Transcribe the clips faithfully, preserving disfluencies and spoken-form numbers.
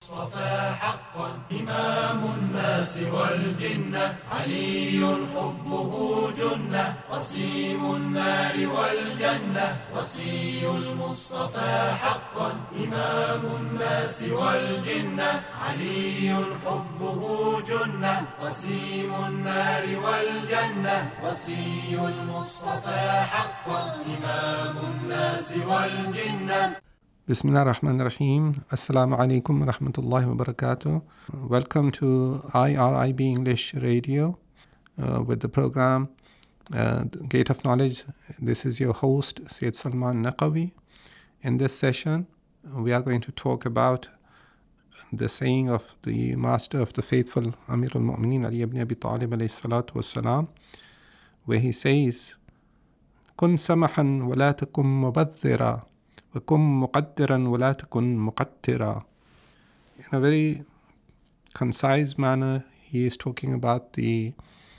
المصطفى حقا إمام الناس والجنة علي حبه جنة قسيم النار والجنة وصي المصطفى حقا إمام الناس والجنة علي حبه جنة قسيم النار والجنة وصي المصطفى حقا إمام الناس والجنة. Bismillah ar-Rahman ar-Rahim. Assalamu alaikum wa rahmatullahi wa barakatuh. Welcome to I R I B English Radio uh, with the program uh, Gate of Knowledge. This is your host, Sayyid Salman Naqawi. In this session, we are going to talk about the saying of the Master of the Faithful, Amir al-Mu'mineen Ali ibn Abi Talib alayhi salatu wassalam, where he says, كن سمحا ولا تكن مبذرا وَكُمْ مُقَدِّرًا وَلَا تَكُنْ مُقَتِّرًا. In a very concise manner, he is talking about the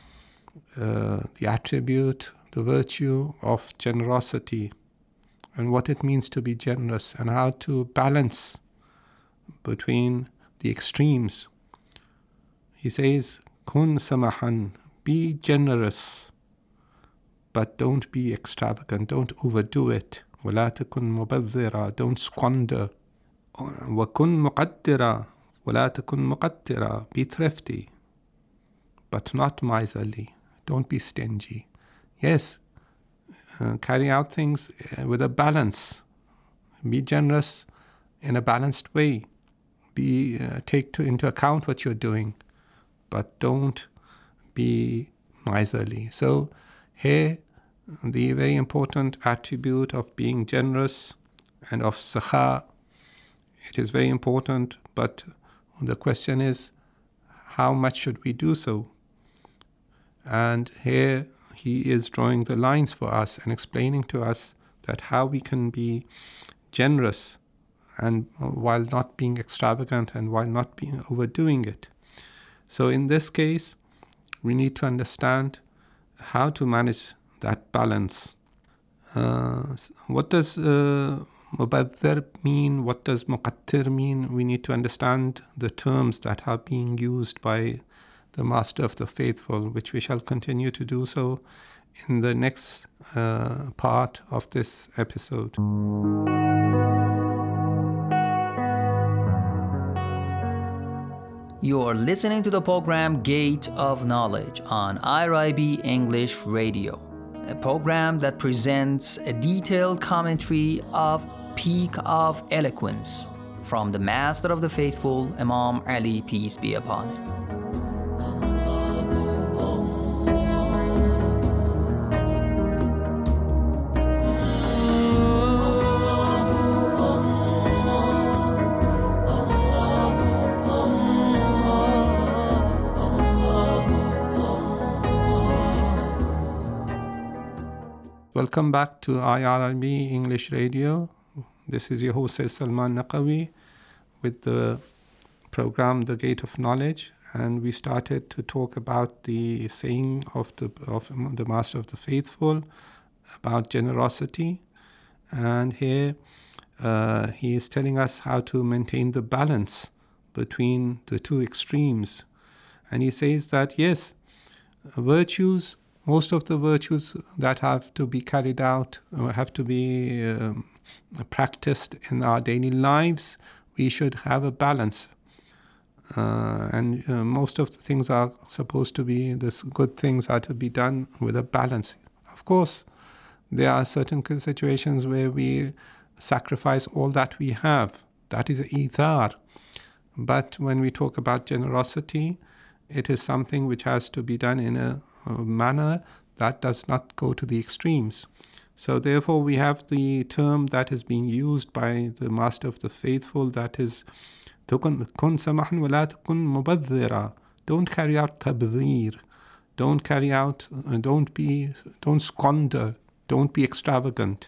uh, the attribute, the virtue of generosity, and what it means to be generous, and how to balance between the extremes. He says, "Kun samahan, be generous, but don't be extravagant, don't overdo it. وَلَا تَكُنْ مُبَذِّرًا, don't squander. وَكُنْ مُقَدِّرًا وَلَا تَكُنْ مُقَتِّرًا, be thrifty, but not miserly. Don't be stingy. Yes, uh, carry out things with a balance. Be generous in a balanced way. Be uh, take to, into account what you're doing, but don't be miserly." So here, the very important attribute of being generous and of sakha, it is very important, but the question is, how much should we do so? And here he is drawing the lines for us and explaining to us that how we can be generous and while not being extravagant and while not being overdoing it. So in this case, we need to understand how to manage that balance. Uh, what does uh, mubadhir mean? What does muqattir mean? We need to understand the terms that are being used by the Master of the Faithful, which we shall continue to do so in the next uh, part of this episode. You are listening to the program Gate of Knowledge on I R I B English Radio, a program that presents a detailed commentary of Peak of Eloquence from the Master of the Faithful, Imam Ali, peace be upon him. Welcome back to I R I B English Radio. This is your host, Salman Naqawi, with the program The Gate of Knowledge. And we started to talk about the saying of the, of the Master of the Faithful about generosity. And here uh, he is telling us how to maintain the balance between the two extremes. And he says that, yes, virtues, most of the virtues that have to be carried out, or have to be um, practiced in our daily lives, we should have a balance. Uh, and uh, most of the things are supposed to be, the good things are to be done with a balance. Of course, there are certain situations where we sacrifice all that we have. That is ithar. But when we talk about generosity, it is something which has to be done in a manner that does not go to the extremes. So therefore we have the term that is being used by the Master of the Faithful, that is kun samahan wa la takun mubadhira. Don't carry out tabdhir. Don't carry out, uh, don't be, don't squander, don't be extravagant.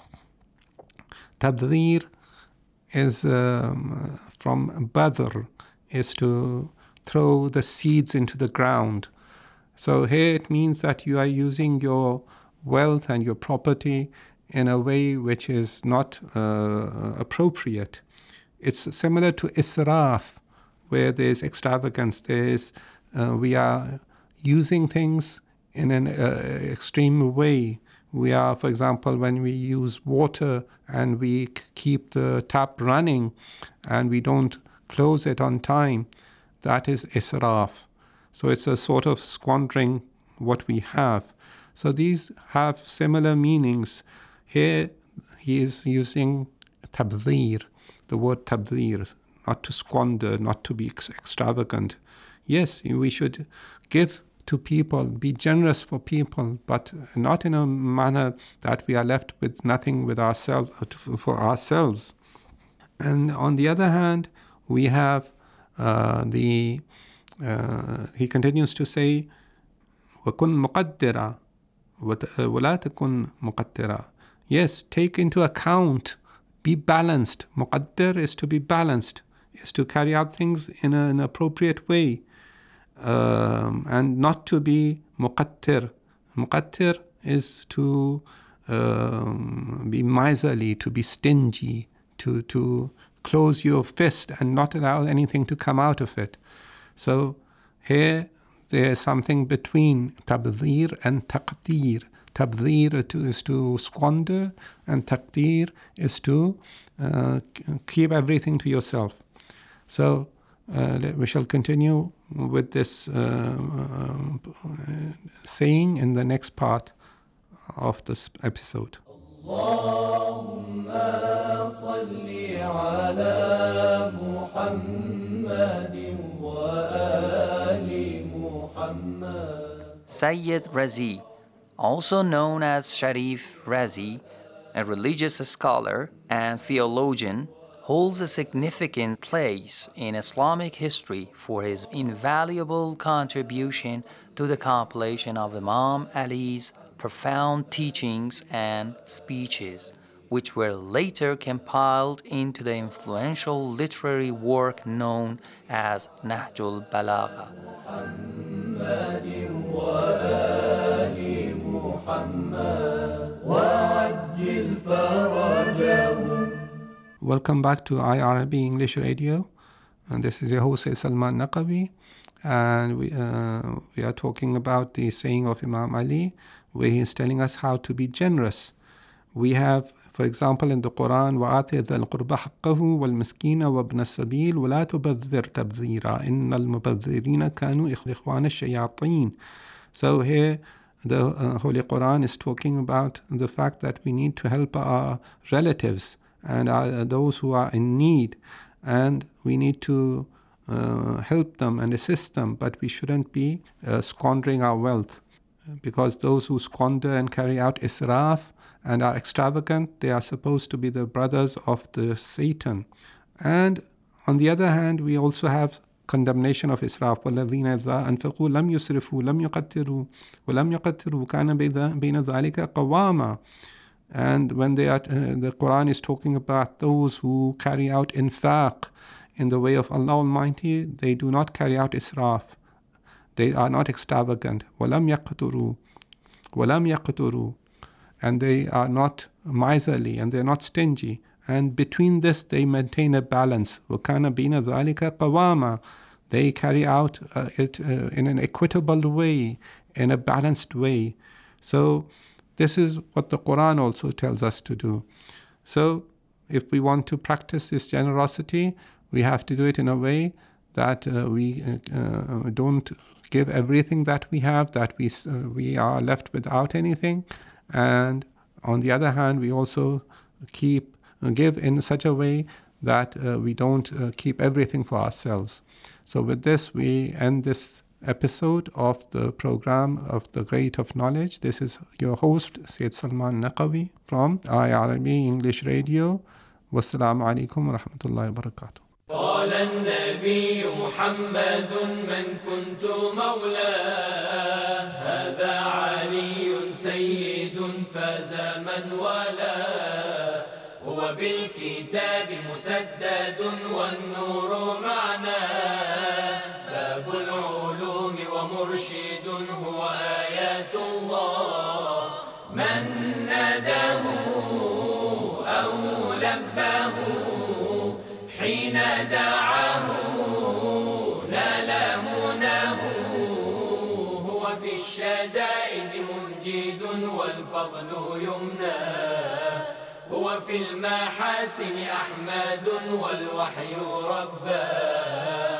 Tabdhir is um, from badr, is to throw the seeds into the ground. So here it means that you are using your wealth and your property in a way which is not uh, appropriate. It's similar to israf, where there's extravagance. There's uh, we are using things in an uh, extreme way. We are, for example, when we use water and we c- keep the tap running and we don't close it on time, that is israf. So it's a sort of squandering what we have. So these have similar meanings. Here he is using tabdhir, the word tabdhir, not to squander, not to be ex- extravagant. Yes, we should give to people, be generous for people, but not in a manner that we are left with nothing with ourselves for ourselves. And on the other hand, we have uh, the uh, he continues to say, وَكُنْ مُقَدِّرًا وَلَا تَكُنْ مُقَدِّرًا. Yes, take into account, be balanced. Muqaddir is to be balanced, is to carry out things in a, an appropriate way. Um, and not to be muqattir. Muqattir is to um, be miserly, to be stingy, to, to close your fist and not allow anything to come out of it. So here there is something between tabdhir and taqdeer. Tabdhir is to squander, and taqdeer is to uh, keep everything to yourself. So uh, we shall continue with this uh, uh, saying in the next part of this episode. Allahumma salli ala Muhammadin wa ali Muhammad. Sayyid Razi, also known as Sharif Razi, a religious scholar and theologian, holds a significant place in Islamic history for his invaluable contribution to the compilation of Imam Ali's profound teachings and speeches, which were later compiled into the influential literary work known as Nahjul Balagha. Welcome back to I R I B English Radio, and this is your host Salman Naqvi, and we uh, we are talking about the saying of Imam Ali, where he is telling us how to be generous. We have, for example, in the Quran, وَآتِ ذَا الْقُرْبَ حَقَّهُ وَالْمِسْكِينَ وَابْنَ السَّبِيلِ وَلَا تُبَذِّرْ تَبْذِيرًا إِنَّ الْمُبَذِّرِينَ كَانُوا إِخْوَانَ الشَّيَاطِينَ. So here the uh, Holy Quran is talking about the fact that we need to help our relatives and uh, those who are in need, and we need to uh, help them and assist them, but we shouldn't be uh, squandering our wealth, because those who squander and carry out israf and are extravagant, they are supposed to be the brothers of the Satan. And on the other hand, we also have condemnation of israf. وَالَّذِينَ إِذَا أَنفَقُوا لَمْ يُسْرِفُوا لَمْ يُقَتِّرُوا وَلَمْ يُقَتِّرُوا كَانَ بَيْنَ ذَلِكَ قَوَامًا. And when they are, uh, the Quran is talking about those who carry out infaq in the way of Allah Almighty, they do not carry out israf. They are not extravagant. وَلَمْ يَقْتُرُوا وَلَمْ يَقْتُرُوا. And they are not miserly, and they are not stingy. And between this, they maintain a balance. وَكَانَ بَيْنَ ذَلِكَ قَوَامًا. They carry out uh, it uh, in an equitable way, in a balanced way. So this is what the Quran also tells us to do. So if we want to practice this generosity, we have to do it in a way that uh, we uh, don't give everything that we have, that we uh, we are left without anything. And on the other hand, we also keep uh, give in such a way that uh, we don't uh, keep everything for ourselves. So with this, we end this episode of the program of the Gate of Knowledge. This is your host, Sayyid Salman Naqvi from I R I B English Radio. Wassalamu alaikum wa rahmatullahi wa barakatuh. قال النبي محمد من كنت مولاه هذا علي سيد فاز من والاه هو بالكتاب مسدد والنور معناه باب العلوم ومرشد هو آيات الله من ناداه أو لباه حين في الشدائد منجد والفضل يمناه، هو في المحاسن أحمد والوحي رباه.